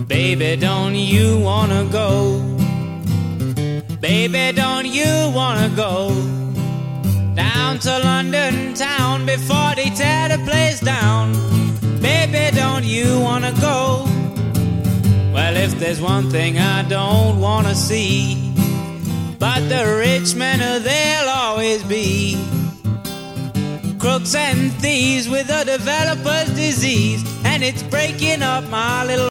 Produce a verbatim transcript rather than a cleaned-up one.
Baby, don't you wanna go? Baby, don't you wanna go down to London town before they tear the place down? Baby, don't you wanna go? Well, if there's one thing I don't wanna see, but the rich men, they'll always be crooks and thieves with a developer's disease, and it's breaking up my little